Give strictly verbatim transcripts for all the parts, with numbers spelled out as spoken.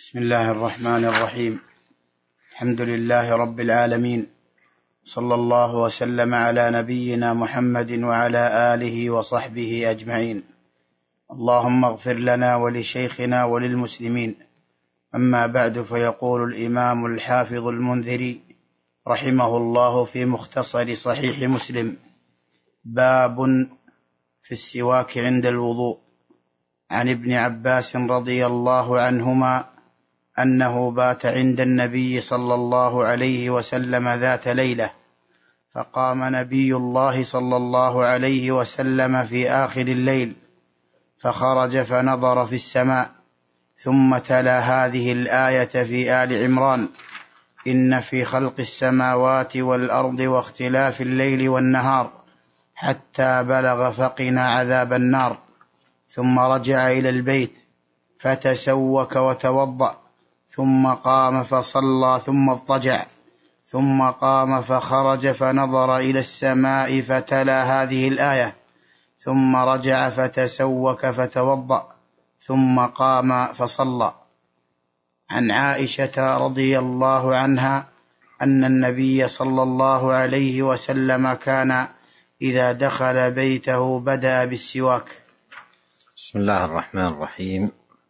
بسم الله الرحمن الرحيم. الحمد لله رب العالمين، صلى الله وسلم على نبينا محمد وعلى آله وصحبه أجمعين. اللهم اغفر لنا ولشيخنا وللمسلمين. أما بعد، فيقول الإمام الحافظ المنذري رحمه الله في مختصر صحيح مسلم: باب في السواك عند الوضوء. عن ابن عباس رضي الله عنهما أنه بات عند النبي صلى الله عليه وسلم ذات ليلة، فقام نبي الله صلى الله عليه وسلم في آخر الليل، فخرج فنظر في السماء، ثم تلا هذه الآية في آل عمران: إن في خلق السماوات والأرض واختلاف الليل والنهار، حتى بلغ فقنا عذاب النار. ثم رجع إلى البيت فتسوك وتوضأ، ثم قام فصلى ثم اضطجع، ثم قام فخرج فنظر إلى السماء فتلا هذه الآية، ثم رجع فتسوك فتوضأ، ثم قام فصلى. عن عائشة رضي الله عنها أن النبي صلى الله عليه وسلم كان إذا دخل بيته بدأ بالسواك. بسم الله الرحمن الرحيم.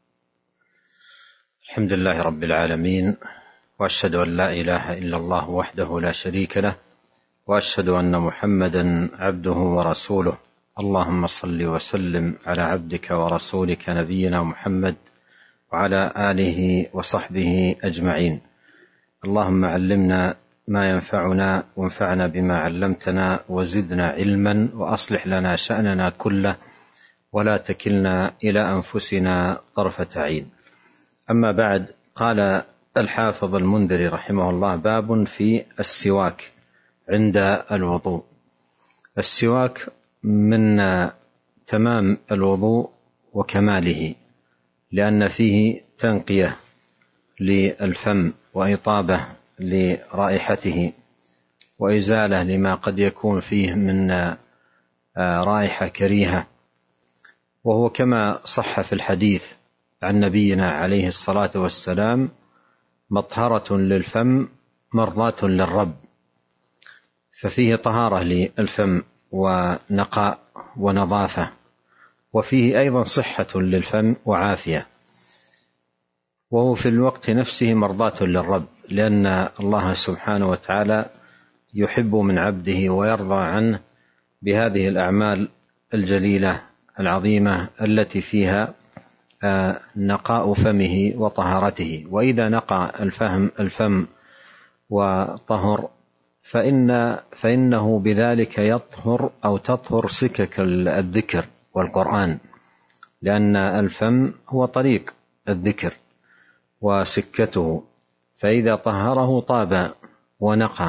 الحمد لله رب العالمين، وأشهد أن لا إله إلا الله وحده لا شريك له، وأشهد أن محمدا عبده ورسوله. اللهم صل وسلم على عبدك ورسولك نبينا محمد وعلى آله وصحبه أجمعين. اللهم علمنا ما ينفعنا، وانفعنا بما علمتنا، وزدنا علما، وأصلح لنا شأننا كله، ولا تكلنا إلى أنفسنا طرفة عين. أما بعد، قال الحافظ المنذري رحمه الله: باب في السواك عند الوضوء. السواك من تمام الوضوء وكماله، لأن فيه تنقية للفم وإطابة لرائحته، وإزالة لما قد يكون فيه من رائحة كريهة. وهو كما صح في الحديث عن نبينا عليه الصلاة والسلام: مطهرة للفم مرضاة للرب. ففيه طهارة للفم ونقاء ونظافة، وفيه أيضا صحة للفم وعافية، وهو في الوقت نفسه مرضاة للرب، لأن الله سبحانه وتعالى يحب من عبده ويرضى عنه بهذه الأعمال الجليلة العظيمة التي فيها نقاء فمه وطهارته. وإذا نقى الفهم الفم وطهر فإن فإنه بذلك يطهر أو تطهر سكك الذكر والقرآن، لأن الفم هو طريق الذكر وسكته، فإذا طهره طاب ونقى،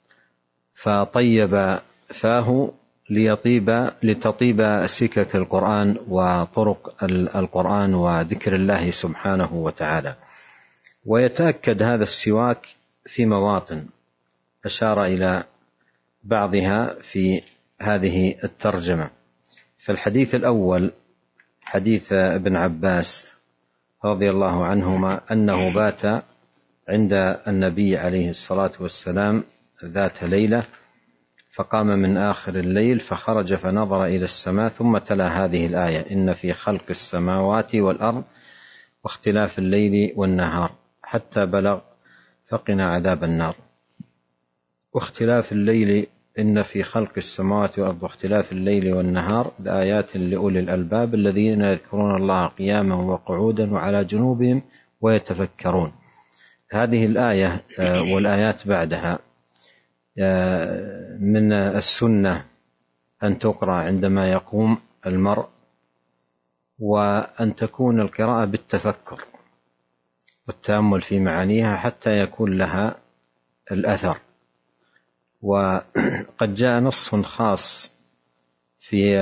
فطيب فاه ليطيب لتطيب سكك القرآن وطرق القرآن وذكر الله سبحانه وتعالى. ويتأكد هذا السواك في مواطن أشار إلى بعضها في هذه الترجمة. فالحديث الأول حديث ابن عباس رضي الله عنهما أنه بات عند النبي عليه الصلاة والسلام ذات ليلة، فقام من آخر الليل فخرج فنظر إلى السماء، ثم تلا هذه الآية: إن في خلق السماوات والأرض واختلاف الليل والنهار، حتى بلغ فقنا عذاب النار. واختلاف الليل، إن في خلق السماوات والأرض واختلاف الليل والنهار لآيات لأولي الألباب الذين يذكرون الله قياما وقعودا وعلى جنوبهم ويتفكرون. هذه الآية والآيات بعدها من السنة أن تقرأ عندما يقوم المرء، وأن تكون القراءة بالتفكر والتأمل في معانيها حتى يكون لها الأثر. وقد جاء نص خاص في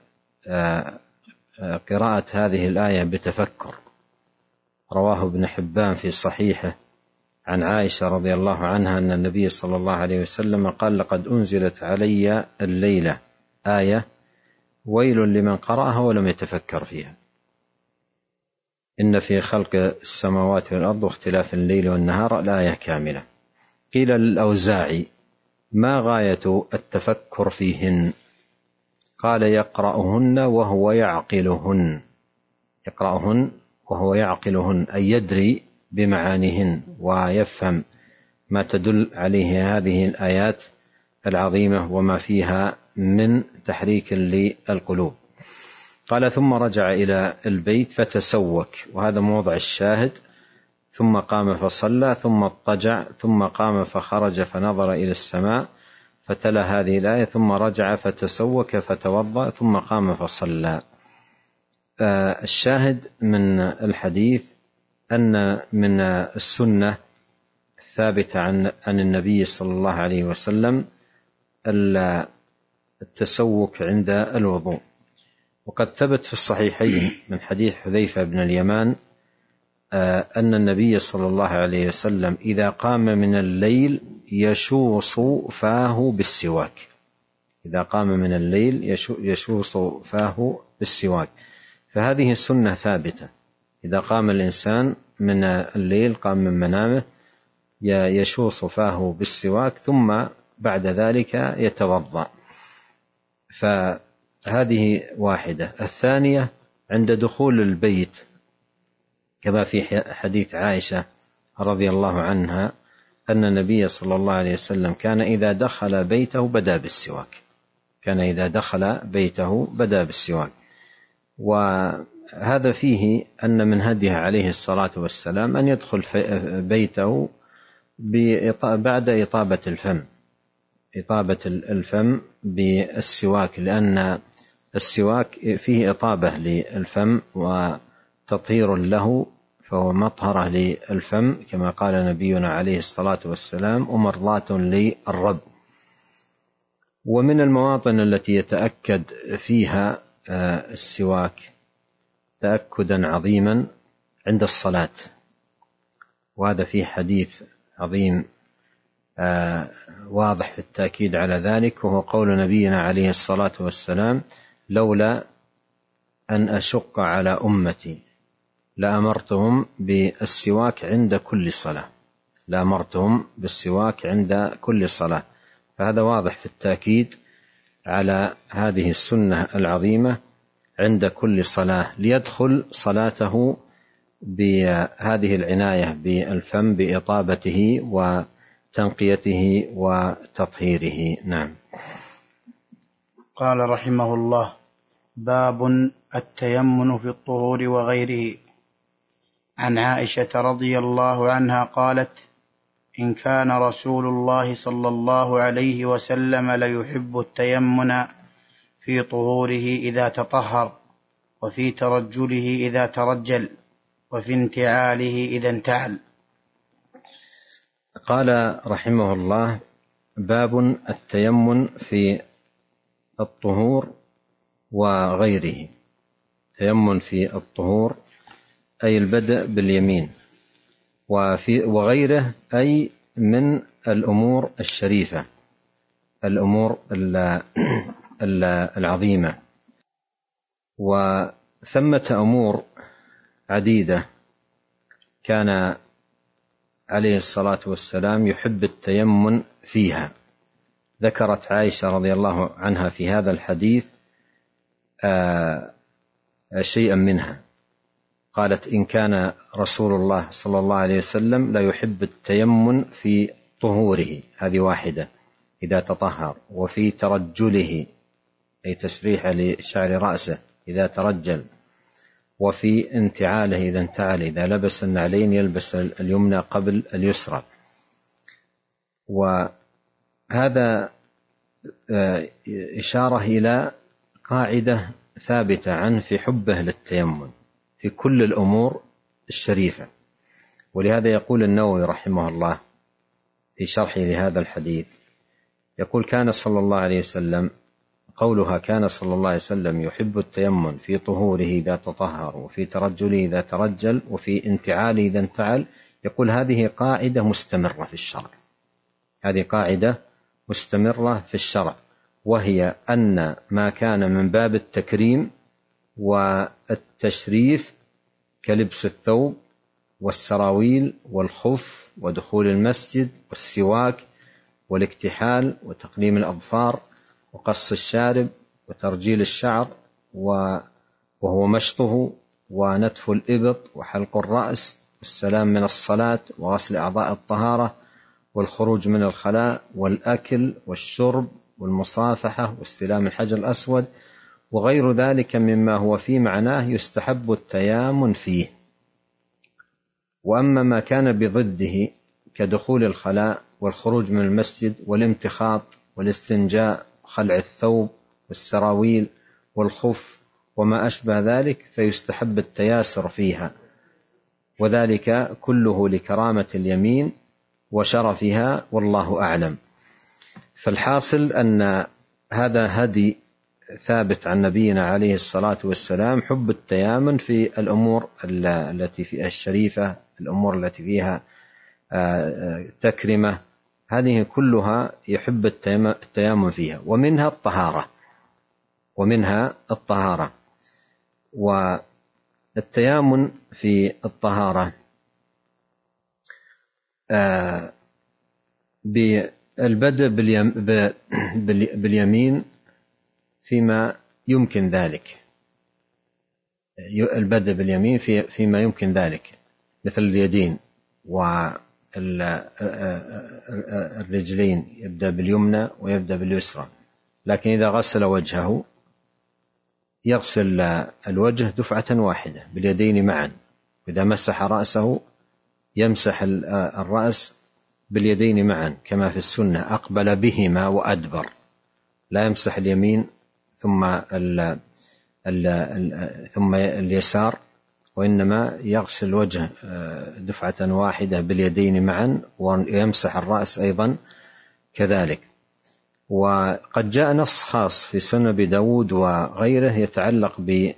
قراءة هذه الآية بتفكر، رواه ابن حبان في صحيحه عن عائشة رضي الله عنها أن النبي صلى الله عليه وسلم قال: لقد أنزلت علي الليلة آية ويل لمن قرأها ولم يتفكر فيها. إن في خلق السماوات والأرض واختلاف الليل والنهار الآية كاملة. قيل للأوزاعي: ما غاية التفكر فيهن؟ قال: يقرأهن وهو يعقلهن. يقرأهن وهو يعقلهن، أي يدري بمعانيهن ويفهم ما تدل عليه هذه الآيات العظيمة وما فيها من تحريك للقلوب. قال: ثم رجع إلى البيت فتسوك، وهذا موضع الشاهد. ثم قام فصلى، ثم اضطجع، ثم قام فخرج فنظر إلى السماء فتلا هذه الآية، ثم رجع فتسوك فتوضأ، ثم قام فصلى. الشاهد من الحديث أن من السنة الثابتة عن عن النبي صلى الله عليه وسلم التسوك عند الوضوء. وقد ثبت في الصحيحين من حديث حذيفة بن اليمان أن النبي صلى الله عليه وسلم إذا قام من الليل يشوص فاه بالسواك. إذا قام من الليل يشوص فاه بالسواك. فهذه السنة ثابتة. إذا قام الإنسان من الليل، قام من منامه، يشوص فاه بالسواك، ثم بعد ذلك يتوضأ. فهذه واحدة. الثانية عند دخول البيت، كما في حديث عائشة رضي الله عنها أن النبي صلى الله عليه وسلم كان إذا دخل بيته بدأ بالسواك. كان إذا دخل بيته بدأ بالسواك. وهذا فيه أن من هديه عليه الصلاة والسلام أن يدخل بيته بعد إطابة الفم إطابة الفم بالسواك، لأن السواك فيه إطابة للفم وتطهير له، فهو مطهرة للفم كما قال نبينا عليه الصلاة والسلام: ومرضاة للرب. ومن المواطن التي يتأكد فيها السواك تأكدا عظيما عند الصلاة، وهذا فيه حديث عظيم واضح في التأكيد على ذلك، وهو قول نبينا عليه الصلاة والسلام: لولا أن أشق على أمتي لأمرتهم بالسواك عند كل صلاة لأمرتهم بالسواك عند كل صلاة. فهذا واضح في التأكيد على هذه السنة العظيمة عند كل صلاة، ليدخل صلاته بهذه العناية بالفم بإطابته وتنقيته وتطهيره. نعم. قال رحمه الله: باب التيمن في الطهور وغيره. عن عائشة رضي الله عنها قالت: إن كان رسول الله صلى الله عليه وسلم ليحب التيمن في طهوره إذا تطهر، وفي ترجله إذا ترجل، وفي انتعاله إذا انتعل. قال رحمه الله: باب التيمن في الطهور وغيره. تيمن في الطهور أي البدء باليمين، وفي وغيره أي من الأمور الشريفة، الأمور العظيمة. وثمة أمور عديدة كان عليه الصلاة والسلام يحب التيمن فيها. ذكرت عائشة رضي الله عنها في هذا الحديث شيئا منها. قالت: إن كان رسول الله صلى الله عليه وسلم لا يحب التيمن في طهوره، هذه واحدة، إذا تطهر، وفي ترجله أي تسريح لشعر رأسه إذا ترجل، وفي انتعاله إذا انتعل، إذا لبس النعلين يلبس اليمنى قبل اليسرى. وهذا إشارة إلى قاعدة ثابتة عنه في حبه للتيمن في كل الأمور الشريفة. ولهذا يقول النووي رحمه الله في شرحه لهذا الحديث، يقول: كان صلى الله عليه وسلم، قولها كان صلى الله عليه وسلم يحب التيمن في طهوره إذا تطهر، وفي ترجله إذا ترجل، وفي انتعاله إذا انتعل. يقول: هذه قاعدة مستمرة في الشرع، هذه قاعدة مستمرة في الشرع، وهي أن ما كان من باب التكريم والتشريف كلبس الثوب والسراويل والخف ودخول المسجد والسواك والاكتحال وتقليم الأظفار وقص الشارب وترجيل الشعر وهو مشطه ونتف الإبط وحلق الرأس والسلام من الصلاة وغسل أعضاء الطهارة والخروج من الخلاء والأكل والشرب والمصافحة واستلام الحجر الأسود وغير ذلك مما هو في معناه يستحب التيامن فيه. وأما ما كان بضده كدخول الخلاء والخروج من المسجد والامتخاط والاستنجاء وخلع الثوب والسراويل والخف وما أشبه ذلك فيستحب التياسر فيها، وذلك كله لكرامة اليمين وشرفها والله أعلم. فالحاصل أن هذا هدي ثابت عن نبينا عليه الصلاة والسلام، حب التيامن في الأمور التي فيها الشريفة، الأمور التي فيها تكرمة، هذه كلها يحب التيامن فيها، ومنها الطهارة ومنها الطهارة والتيامن في الطهارة بالبدء باليمين فيما يمكن ذلك، البدء باليمين فيما يمكن ذلك مثل اليدين والرجلين، يبدأ باليمنى ويبدأ باليسرى. لكن إذا غسل وجهه يغسل الوجه دفعة واحدة باليدين معا، وإذا مسح رأسه يمسح الرأس باليدين معا كما في السنة، أقبل بهما وأدبر، لا يمسح اليمين ثم ال ال ال ثم اليسار، وإنما يغسل الوجه دفعة واحدة باليدين معا ويمسح الرأس أيضا كذلك. وقد جاء نص خاص في سنن أبي داود وغيره يتعلق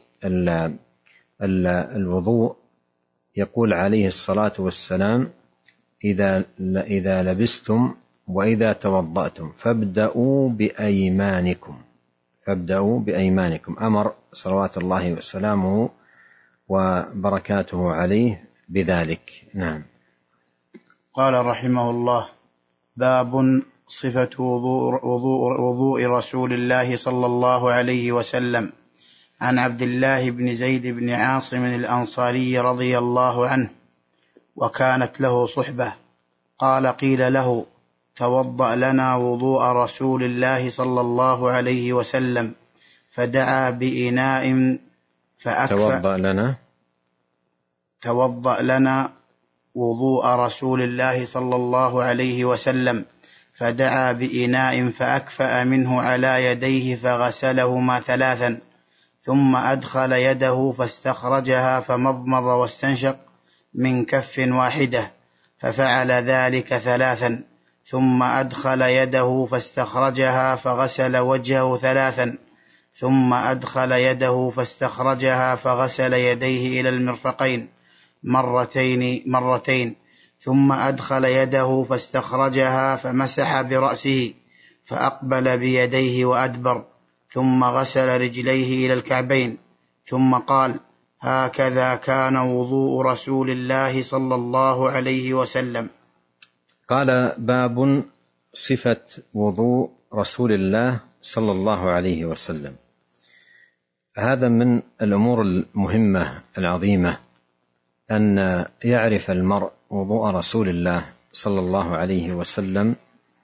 بالوضوء، يقول عليه الصلاة والسلام: إذا إذا لبستم وإذا توضأتم فابدأوا بأيمانكم فابدأوا بأيمانكم أمر صلوات الله وسلامه وبركاته عليه بذلك. نعم. قال رحمه الله: باب صفة وضوء, وضوء, وضوء رسول الله صلى الله عليه وسلم. عن عبد الله بن زيد بن عاصم الأنصاري رضي الله عنه وكانت له صحبة، قال: قيل له: توضأ لنا وضوء رسول الله صلى الله عليه وسلم، فدعا بإناء فأكفأ توضأ لنا توضأ لنا وضوء رسول الله صلى الله عليه وسلم فدعا بإناء فأكفأ منه على يديه فغسلهما ثلاثا، ثم أدخل يده فاستخرجها فمضمض واستنشق من كف واحدة، ففعل ذلك ثلاثا، ثم أدخل يده فاستخرجها فغسل وجهه ثلاثا، ثم أدخل يده فاستخرجها فغسل يديه إلى المرفقين مرتين مرتين ثم أدخل يده فاستخرجها فمسح برأسه فأقبل بيديه وأدبر، ثم غسل رجليه إلى الكعبين، ثم قال: هكذا كان وضوء رسول الله صلى الله عليه وسلم. قال: باب صفة وضوء رسول الله صلى الله عليه وسلم. هذا من الأمور المهمة العظيمة أن يعرف المرء وضوء رسول الله صلى الله عليه وسلم،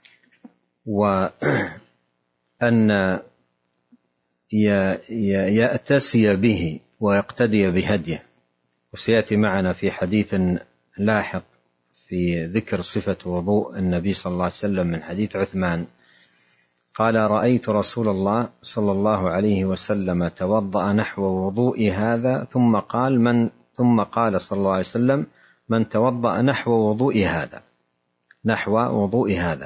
وأن يأتسي به ويقتدي بهديه. وسيأتي معنا في حديث لاحق في ذكر صفة وضوء النبي صلى الله عليه وسلم من حديث عثمان قال: رأيت رسول الله صلى الله عليه وسلم توضأ نحو وضوء هذا، ثم قال من ثم قال صلى الله عليه وسلم: من توضأ نحو وضوء هذا نحو وضوء هذا.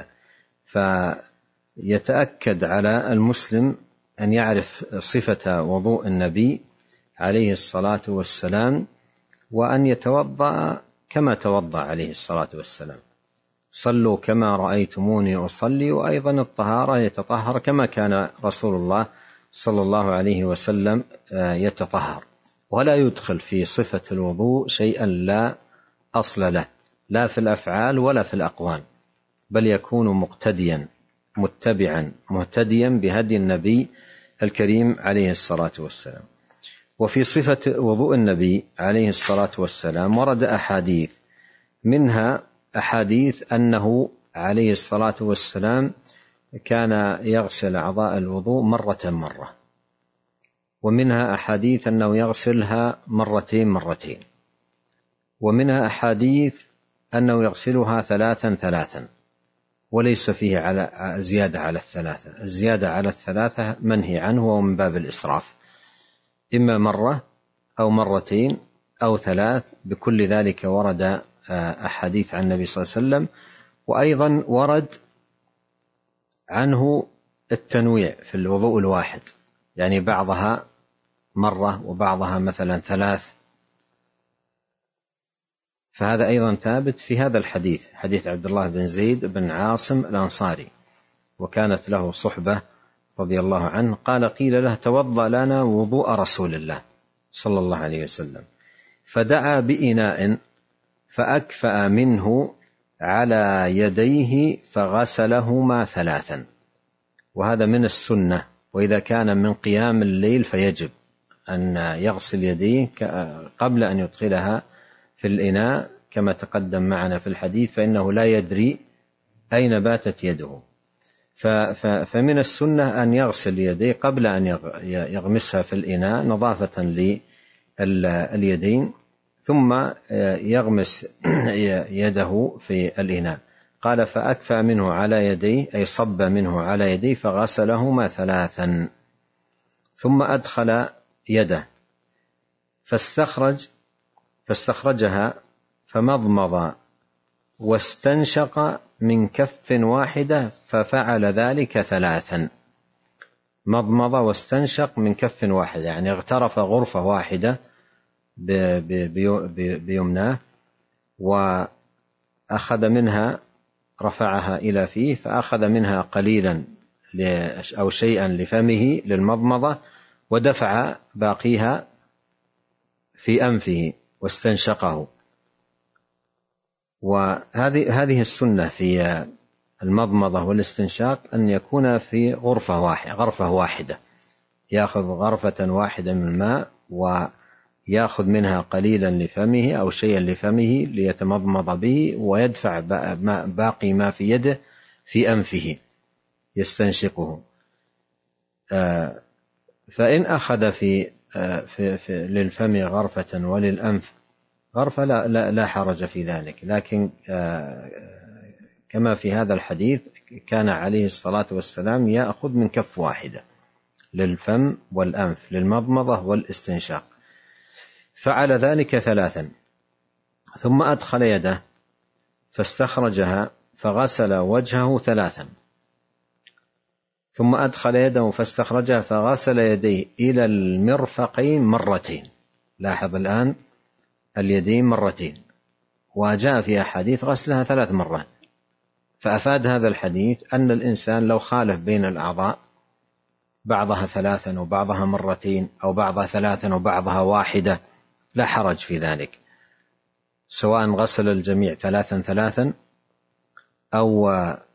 فيتأكد على المسلم أن يعرف صفة وضوء النبي عليه الصلاة والسلام، وأن يتوضأ كما توضأ عليه الصلاة والسلام. صلوا كما رأيتموني أصلي، وأيضا الطهارة يتطهر كما كان رسول الله صلى الله عليه وسلم يتطهر. ولا يدخل في صفة الوضوء شيئا لا أصل له، لا في الأفعال ولا في الأقوال، بل يكون مقتديا متبعا مهتديا بهدي النبي الكريم عليه الصلاة والسلام. وفي صفة وضوء النبي عليه الصلاة والسلام ورد أحاديث، منها أحاديث أنه عليه الصلاة والسلام كان يغسل أعضاء الوضوء مرة مرة، ومنها أحاديث أنه يغسلها مرتين مرتين، ومنها أحاديث أنه يغسلها ثلاثا ثلاثا، وليس فيه على زيادة على الثلاثة. الزيادة على الثلاثة منهي عنه ومن باب الإسراف، إما مرة أو مرتين أو ثلاث. بكل ذلك ورد أحاديث عن النبي صلى الله عليه وسلم. وأيضا ورد عنه التنويع في الوضوء الواحد، يعني بعضها مرة وبعضها مثلا ثلاث، فهذا أيضا ثابت في هذا الحديث، حديث عبد الله بن زيد بن عاصم الأنصاري، وكانت له صحبة رضي الله عنه، قال قيل له توضأ لنا وضوء رسول الله صلى الله عليه وسلم، فدعا بإناء فأكفأ منه على يديه فغسلهما ثلاثا. وهذا من السنة، وإذا كان من قيام الليل فيجب أن يغسل يديه قبل أن يدخلها في الإناء كما تقدم معنا في الحديث، فإنه لا يدري أين باتت يده. فمن السنة أن يغسل يديه قبل أن يغمسها في الإناء نظافة لليدين، ثم يغمس يده في الإناء. قال فأكفى منه على يديه، أي صب منه على يديه فغسلهما ثلاثا، ثم أدخل يده فاستخرج فاستخرجها فمضمض واستنشق من كف واحدة ففعل ذلك ثلاثا. مضمض واستنشق من كف واحدة، يعني اغترف غرفة واحدة بيمناه وأخذ منها، رفعها إلى فيه، فأخذ منها قليلا أو شيئا لفمه للمضمضة، ودفع باقيها في أنفه واستنشقه. وهذه هذه السنة في المضمضة والاستنشاق أن يكون في غرفة واحدة غرفة واحدة يأخذ غرفة واحدة من الماء ويأخذ منها قليلا لفمه أو شيئا لفمه ليتمضمض به، ويدفع باقي ما في يده في أنفه يستنشقه. فإن أخذ في, في, في للفم غرفة وللأنف غرفة لا, لا, لا حرج في ذلك، لكن كما في هذا الحديث كان عليه الصلاة والسلام يأخذ من كف واحدة للفم والأنف للمضمضة والاستنشاق. فعل ذلك ثلاثا، ثم أدخل يده فاستخرجها فغسل وجهه ثلاثا، ثم أدخل يده فاستخرجها فغسل يديه إلى المرفقين مرتين. لاحظ الآن اليدين مرتين، وجاء في أحاديث غسلها ثلاث مرات، فأفاد هذا الحديث أن الإنسان لو خالف بين الأعضاء بعضها ثلاثا وبعضها مرتين أو بعضها ثلاثا وبعضها واحدة لا حرج في ذلك، سواء غسل الجميع ثلاثا ثلاثا أو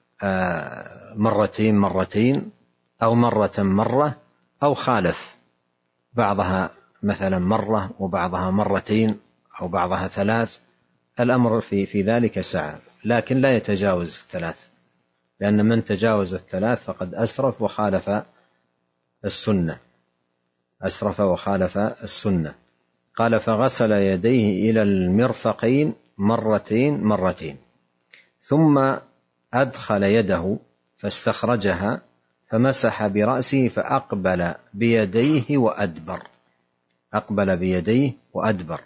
مرتين مرتين أو مرة مرة، أو خالف بعضها مثلا مرة وبعضها مرتين أو بعضها ثلاث، الأمر في, في ذلك سعة، لكن لا يتجاوز الثلاث، لأن من تجاوز الثلاث فقد أسرف وخالف السنة أسرف وخالف السنة. قال فغسل يديه إلى المرفقين مرتين مرتين، ثم أدخل يده فاستخرجها فمسح برأسه فأقبل بيديه وأدبر أقبل بيديه وأدبر.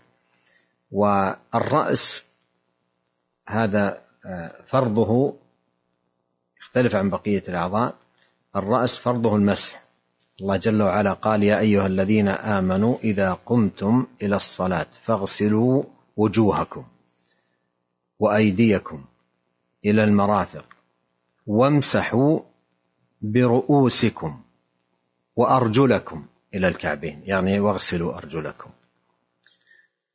والرأس هذا فرضه يختلف عن بقية الأعضاء، الرأس فرضه المسح. الله جل وعلا قال يا أيها الذين آمنوا إذا قمتم إلى الصلاة فاغسلوا وجوهكم وأيديكم إلى المرافق وامسحوا برؤوسكم وأرجلكم إلى الكعبين، يعني واغسلوا أرجلكم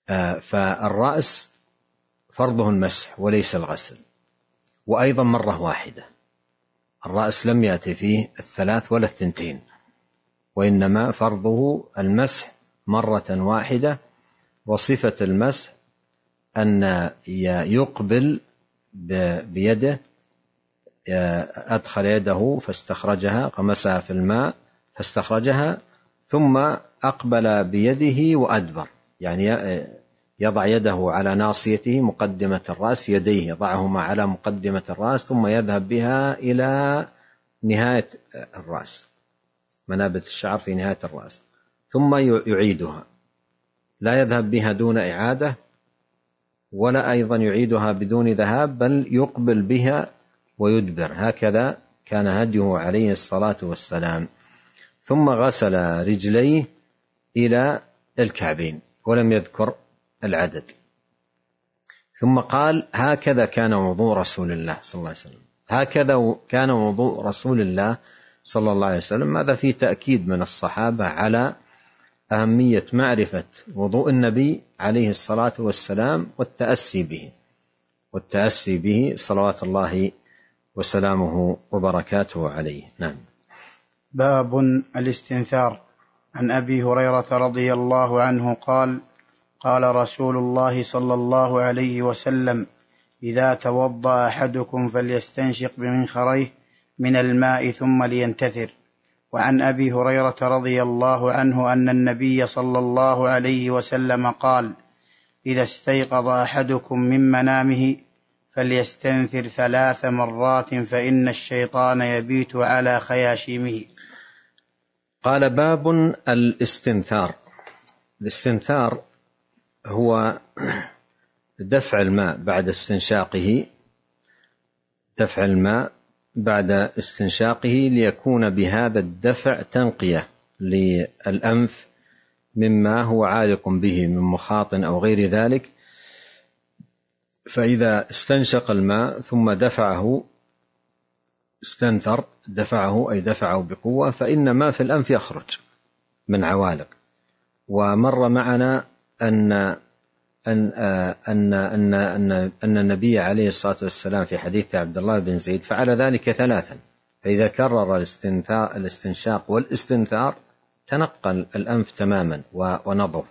فالرأس فرضه المسح وليس الغسل، وأيضا مرة واحدة. الرأس لم يأتي فيه الثلاث ولا الثنتين، وإنما فرضه المسح مرة واحدة. وصفة المسح أن يقبل بيده، أدخل يده فاستخرجها، غمسها في الماء فاستخرجها، ثم أقبل بيده وأدبر، يعني يضع يده على ناصيته مقدمة الرأس، يديه يضعهما على مقدمة الرأس، ثم يذهب بها إلى نهاية الرأس، منابت الشعر في نهاية الرأس، ثم يعيدها، لا يذهب بها دون إعادة، ولا أيضا يعيدها بدون ذهاب، بل يقبل بها ويدبر. هكذا كان هديه عليه الصلاة والسلام. ثم غسل رجليه إلى الكعبين ولم يذكر العدد. ثم قال: هكذا كان وضوء رسول الله صلى الله عليه وسلم. هكذا كان وضوء رسول الله صلى الله عليه وسلم. هذا فيه تأكيد من الصحابة على أهمية معرفة وضوء النبي عليه الصلاة والسلام والتأسي به والتأسي به صلوات الله وسلامه وبركاته عليه. نعم. باب الاستنثار. عن أبي هريرة رضي الله عنه قال: قال رسول الله صلى الله عليه وسلم: إذا توضأ أحدكم فليستنشق بمنخريه من الماء ثم لينتثر. وعن أبي هريرة رضي الله عنه أن النبي صلى الله عليه وسلم قال: إذا استيقظ أحدكم من منامه فليستنثر ثلاث مرات فإن الشيطان يبيت على خياشيمه. قال: باب الاستنثار. الاستنثار هو دفع الماء بعد استنشاقه، دفع الماء بعد استنشاقه ليكون بهذا الدفع تنقية للأنف مما هو عالق به من مخاط أو غير ذلك. فإذا استنشق الماء ثم دفعه، استنثر، دفعه أي دفعه بقوة، فإن ما في الأنف يخرج من عوالق. ومر معنا أن أن أن أن أن أن النبي عليه الصلاة والسلام في حديث عبد الله بن زيد فعل ذلك ثلاثا، فإذا كرر الاستنشاق والاستنثار تنقل الأنف تماما ونظف.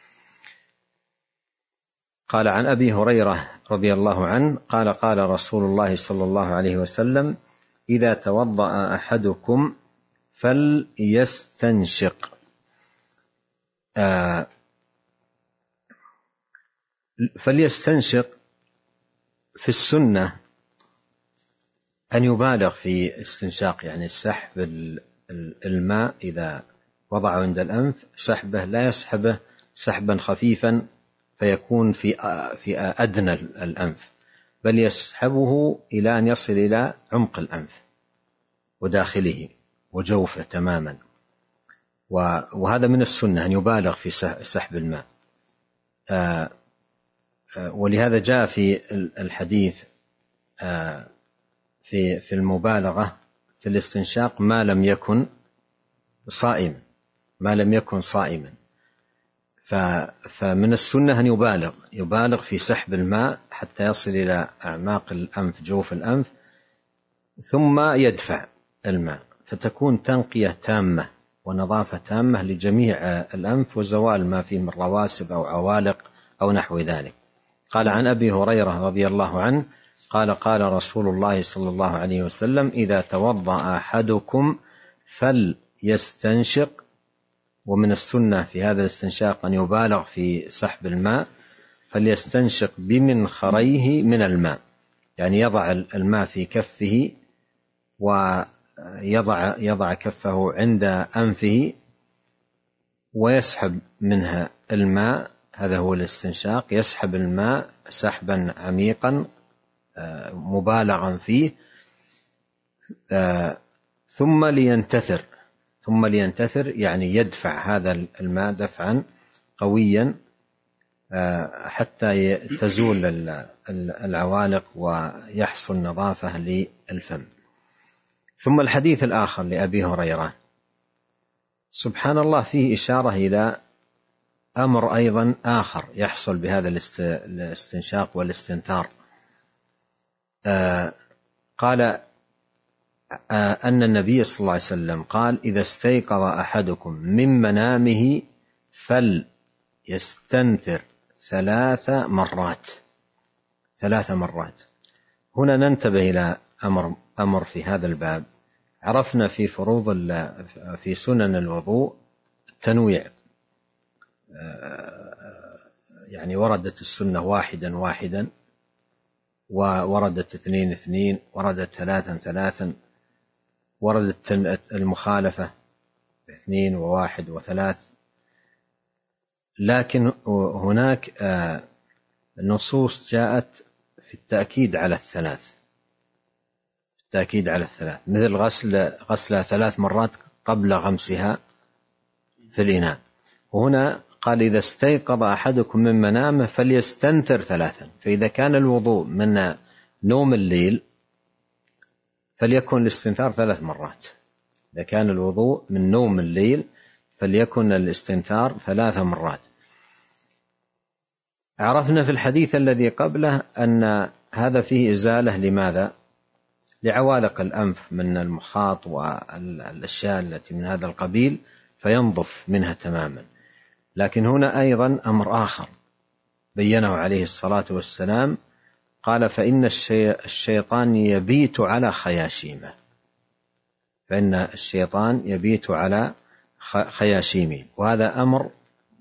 قال: عن أبي هريرة رضي الله عنه قال: قال رسول الله صلى الله عليه وسلم: إذا توضأ أحدكم فليستنشق. آه فليستنشق في السنة أن يبالغ في استنشاق، يعني سحب الماء إذا وضعه عند الأنف، سحبه لا يسحبه سحبا خفيفا فيكون في في أدنى الأنف، بل يسحبه إلى أن يصل إلى عمق الأنف وداخله وجوفه تماما. وهذا من السنة أن يبالغ في سحب الماء. ولهذا جاء في الحديث في في المبالغة في الاستنشاق ما لم يكن صائما، ما لم يكن صائما. فمن السنة أن يبالغ يبالغ في سحب الماء حتى يصل إلى أعماق الأنف، جوف الأنف، ثم يدفع الماء، فتكون تنقية تامة ونظافة تامة لجميع الأنف، وزوال ما فيه من رواسب أو عوالق أو نحو ذلك. قال: عن أبي هريرة رضي الله عنه قال: قال رسول الله صلى الله عليه وسلم: إذا توضأ أحدكم فليستنشق. ومن السنة في هذا الاستنشاق أن يبالغ في سحب الماء، فليستنشق بمنخريه من الماء، يعني يضع الماء في كفه ويضع يضع كفه عند أنفه ويسحب منها الماء. هذا هو الاستنشاق، يسحب الماء سحبا عميقا مبالغا فيه. ثم لينتثر، ثم لينتثر يعني يدفع هذا الماء دفعا قويا حتى تزول العوالق ويحصل نظافة للفم. ثم الحديث الآخر لأبي هريرة سبحان الله فيه إشارة إلى أمر أيضا آخر يحصل بهذا الاستنشاق والاستنثار. قال أن النبي صلى الله عليه وسلم قال: إذا استيقظ أحدكم من منامه فليستنثر ثلاث مرات ثلاث مرات. هنا ننتبه إلى أمر أمر في هذا الباب. عرفنا في فروض في سنن الوضوء التنويع، يعني وردت السنة واحدا واحدا، ووردت اثنين اثنين، وردت ثلاثا ثلاثا، وردت المخالفة اثنين وواحد وثلاث. لكن هناك نصوص جاءت في التأكيد على الثلاث التأكيد على الثلاث مثل غسل غسلها ثلاث مرات قبل غمسها في الإناء. وهنا قال: إذا استيقظ أحدكم من منامه فليستنثر ثلاثا. فإذا كان الوضوء من نوم الليل فليكن الاستنثار ثلاث مرات. إذا كان الوضوء من نوم الليل فليكن الاستنثار ثلاث مرات. عرفنا في الحديث الذي قبله أن هذا فيه إزالة. لماذا؟ لعوالق الأنف من المخاط والأشياء التي من هذا القبيل، فينظف منها تماما. لكن هنا أيضا أمر آخر بينه عليه الصلاة والسلام، قال: فإن الشيطان يبيت على خياشيمه فإن الشيطان يبيت على خياشيمه. وهذا أمر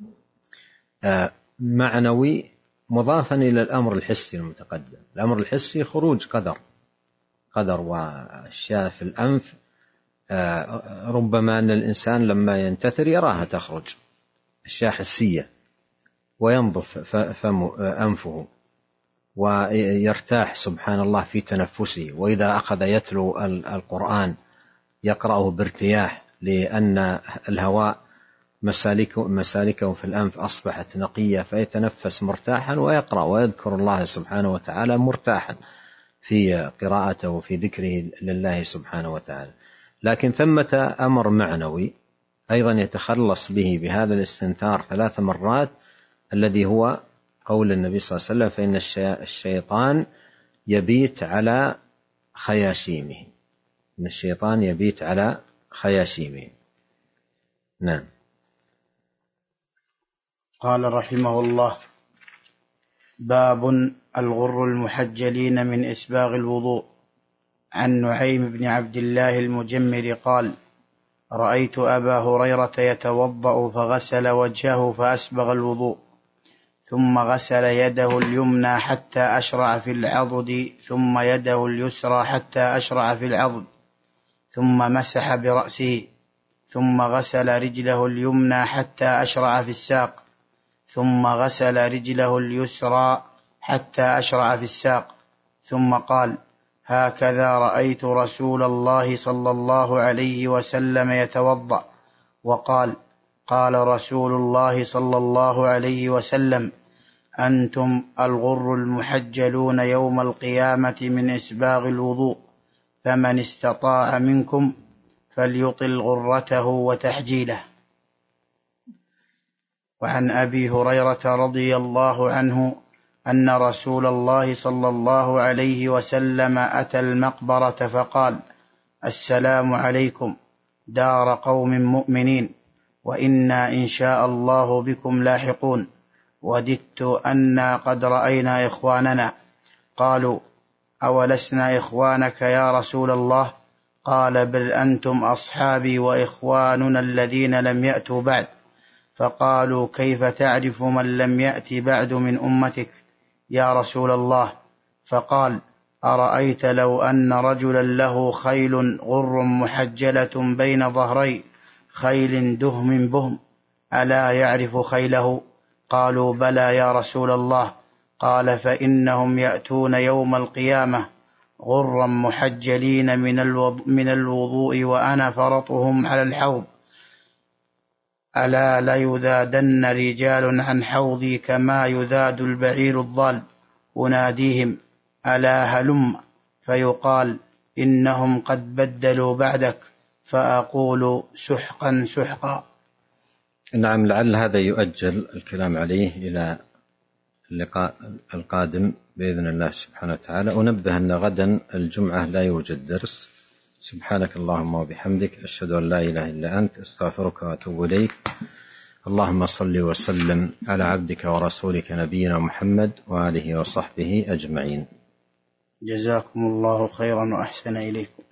معنوي مضافا إلى الأمر الحسي المتقدم. الأمر الحسي خروج قدر قدر وأشياء في الأنف، ربما أن الإنسان لما ينتثر يراها تخرج، أشياء حسية، وينظف فم أنفه ويرتاح سبحان الله في تنفسه. وإذا أخذ يتلو القرآن يقرأه بارتياح، لأن الهواء مسالكه, مسالكه في الأنف أصبحت نقية، فيتنفس مرتاحا ويقرأ ويذكر الله سبحانه وتعالى مرتاحا في قراءته وفي ذكره لله سبحانه وتعالى. لكن ثمة أمر معنوي أيضا يتخلص به بهذا الاستنثار ثلاث مرات، الذي هو قول النبي صلى الله عليه وسلم: فإن الشيطان يبيت على خياشيمه إن الشيطان يبيت على خياشيمه. نعم. قال رحمه الله: باب الغر المحجلين من إسباغ الوضوء. عن نعيم بن عبد الله المجمر قال: رأيت أبا هريرة يتوضأ فغسل وجهه فأسبغ الوضوء، ثم غسل يده اليمنى حتى أشرع في العضد، ثم يده اليسرى حتى أشرع في العضد، ثم مسح برأسه، ثم غسل رجله اليمنى حتى أشرع في الساق، ثم غسل رجله اليسرى حتى أشرع في الساق، ثم قال: هكذا رأيت رسول الله صلى الله عليه وسلم يتوضأ. وقال: قال رسول الله صلى الله عليه وسلم: أنتم الغر المحجلون يوم القيامة من إسباغ الوضوء، فمن استطاع منكم فليطل غرته وتحجيله. وعن أبي هريرة رضي الله عنه أن رسول الله صلى الله عليه وسلم أتى المقبرة فقال: السلام عليكم دار قوم مؤمنين، وإنا إن شاء الله بكم لاحقون، وددت أنا قد رأينا إخواننا. قالوا: أولسنا إخوانك يا رسول الله؟ قال: بل أنتم أصحابي وإخواننا الذين لم يأتوا بعد. فقالوا: كيف تعرف من لم يأت بعد من أمتك يا رسول الله؟ فقال: أرأيت لو أن رجلا له خيل غر محجلة بين ظهري خيل دهم بهم، ألا يعرف خيله؟ قالوا: بلى يا رسول الله. قال: فإنهم يأتون يوم القيامة غرا محجلين من الوضوء وأنا فرطهم على الحوض، ألا ليذادن رجال عن حوضي كما يذاد البعير الضال، أناديهم: ألا هلم، فيقال: إنهم قد بدلوا بعدك، فأقول: سحقا سحقا. نعم، لعل هذا يؤجل الكلام عليه إلى اللقاء القادم بإذن الله سبحانه وتعالى. أنبه أن غدا الجمعة لا يوجد درس. سبحانك اللهم وبحمدك، أشهد أن لا إله إلا أنت، أستغفرك وأتوب إليك. اللهم صل وسلم على عبدك ورسولك نبينا محمد وآله وصحبه أجمعين. جزاكم الله خيرا وأحسن إليكم.